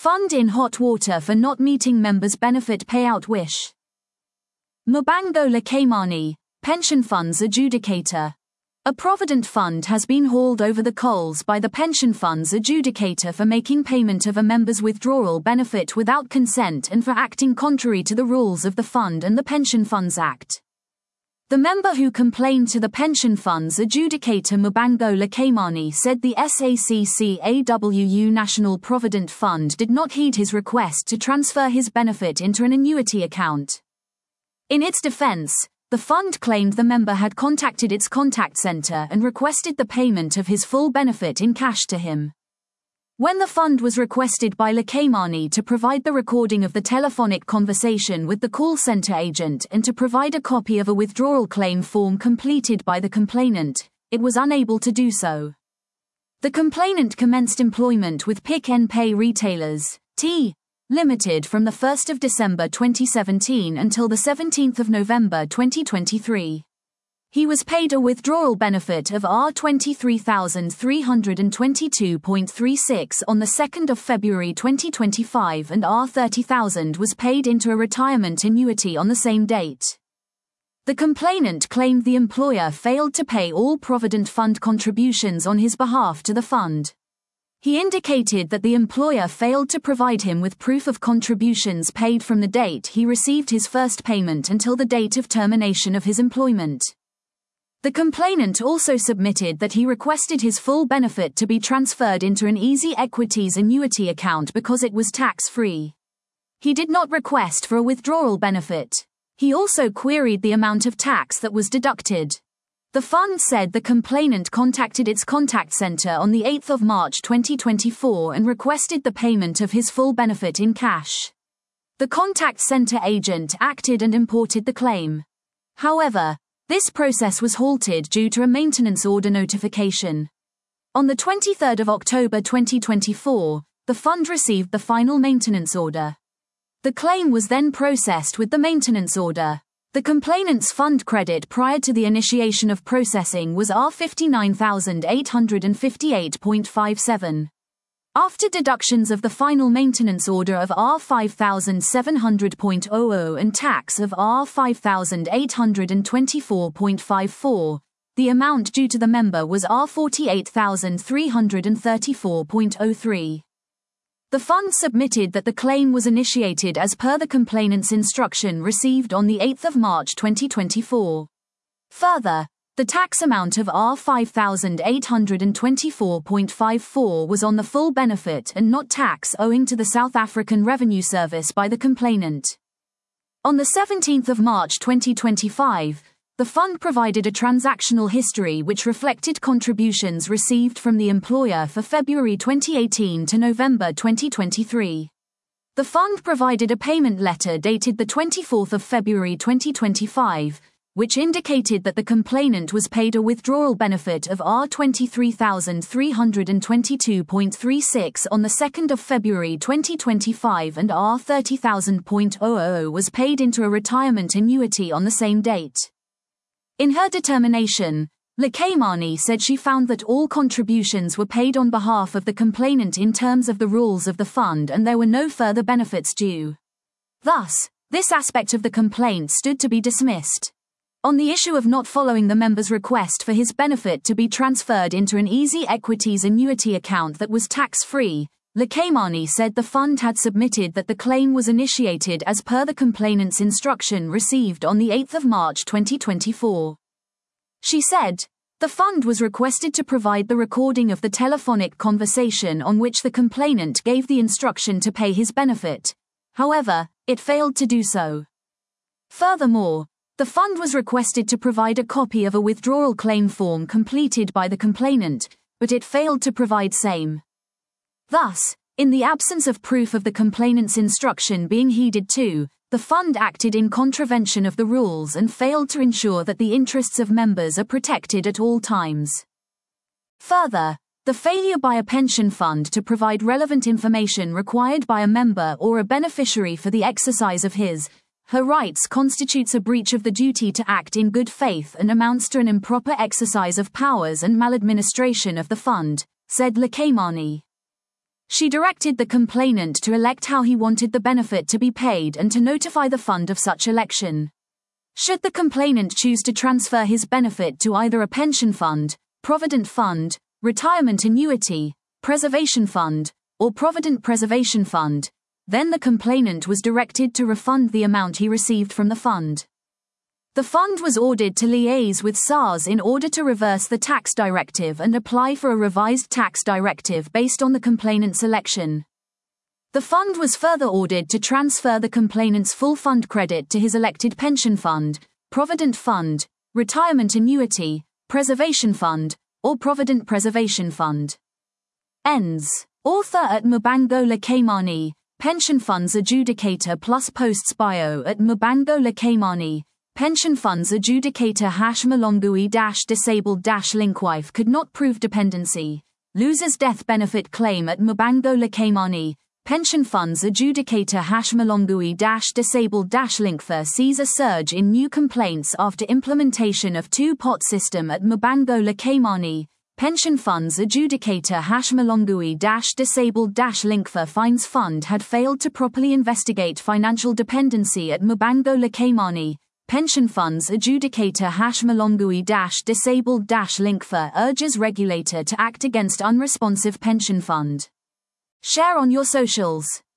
Fund in hot water for not meeting members' benefit payout wish. Mbango Lekamani, pension funds adjudicator. A provident fund has been hauled over the coals by the pension fund's adjudicator for making payment of a member's withdrawal benefit without consent and for acting contrary to the rules of the Fund and the Pension Funds Act. The member who complained to the pension fund's adjudicator Mbango Lekamani said the SACCAWU National Provident Fund did not heed his request to transfer his benefit into an annuity account. In its defense, the fund claimed the member had contacted its contact center and requested the payment of his full benefit in cash to him. When the fund was requested by Lekamani to provide the recording of the telephonic conversation with the call center agent and to provide a copy of a withdrawal claim form completed by the complainant, it was unable to do so. The complainant commenced employment with Pick n Pay Retailers, T. Limited from the 1st of December 2017 until the 17th of November 2023. He was paid a withdrawal benefit of R23,322.36 on the 2nd of February 2025 and R30,000 was paid into a retirement annuity on the same date. The complainant claimed the employer failed to pay all Provident Fund contributions on his behalf to the fund. He indicated that the employer failed to provide him with proof of contributions paid from the date he received his first payment until the date of termination of his employment. The complainant also submitted that he requested his full benefit to be transferred into an Easy Equities annuity account because it was tax-free. He did not request for a withdrawal benefit. He also queried the amount of tax that was deducted. The fund said the complainant contacted its contact center on the 8th of March 2024 and requested the payment of his full benefit in cash. The contact center agent acted and imported the claim. However, this process was halted due to a maintenance order notification. On the 23rd of October 2024, the fund received the final maintenance order. The claim was then processed with the maintenance order. The complainant's fund credit prior to the initiation of processing was R59,858.57. After deductions of the final maintenance order of R5,700.00 and tax of R5,824.54, the amount due to the member was R48,334.03. The fund submitted that the claim was initiated as per the complainant's instruction received on the 8th of March 2024. Further, the tax amount of R5,824.54 was on the full benefit and not tax owing to the South African Revenue Service by the complainant. On the 17th of March 2025, the fund provided a transactional history which reflected contributions received from the employer for February 2018 to November 2023. The fund provided a payment letter dated the 24th of February 2025, which indicated that the complainant was paid a withdrawal benefit of R23,322.36 on the 2nd of February 2025 and R30,000.00 was paid into a retirement annuity on the same date. In her determination, Lekamani said she found that all contributions were paid on behalf of the complainant in terms of the rules of the fund and there were no further benefits due. Thus, this aspect of the complaint stood to be dismissed. On the issue of not following the member's request for his benefit to be transferred into an Easy Equities annuity account that was tax-free, Lekamani said the fund had submitted that the claim was initiated as per the complainant's instruction received on the 8th of March 2024. She said, the fund was requested to provide the recording of the telephonic conversation on which the complainant gave the instruction to pay his benefit. However, it failed to do so. Furthermore, the fund was requested to provide a copy of a withdrawal claim form completed by the complainant, but it failed to provide same. Thus, in the absence of proof of the complainant's instruction being heeded to, the fund acted in contravention of the rules and failed to ensure that the interests of members are protected at all times. Further, the failure by a pension fund to provide relevant information required by a member or a beneficiary for the exercise of her rights constitutes a breach of the duty to act in good faith and amounts to an improper exercise of powers and maladministration of the fund, said Lekamani. She directed the complainant to elect how he wanted the benefit to be paid and to notify the fund of such election. Should the complainant choose to transfer his benefit to either a pension fund, provident fund, retirement annuity, preservation fund, or provident preservation fund, then the complainant was directed to refund the amount he received from the fund. The fund was ordered to liaise with SARS in order to reverse the tax directive and apply for a revised tax directive based on the complainant's election. The fund was further ordered to transfer the complainant's full fund credit to his elected pension fund, provident fund, retirement annuity, preservation fund, or provident preservation fund. Ends. Author at Mbangola Keimani, Pension Funds Adjudicator plus Posts Bio at Mbangola Keimani, Pension Funds Adjudicator Malongui Disabled Linkwife could not prove dependency. Loses death benefit claim at Mbangola Keimani, Pension Funds Adjudicator Malongui Disabled Linkfer sees a surge in new complaints after implementation of two-pot system at Mbangola Keimani. Pension Funds Adjudicator Malongui Disabled Linkfer finds fund had failed to properly investigate financial dependency at Mbangola Keimani. Pension Funds Adjudicator Malongui Disabled Linkfer urges regulator to act against unresponsive pension fund. Share on your socials.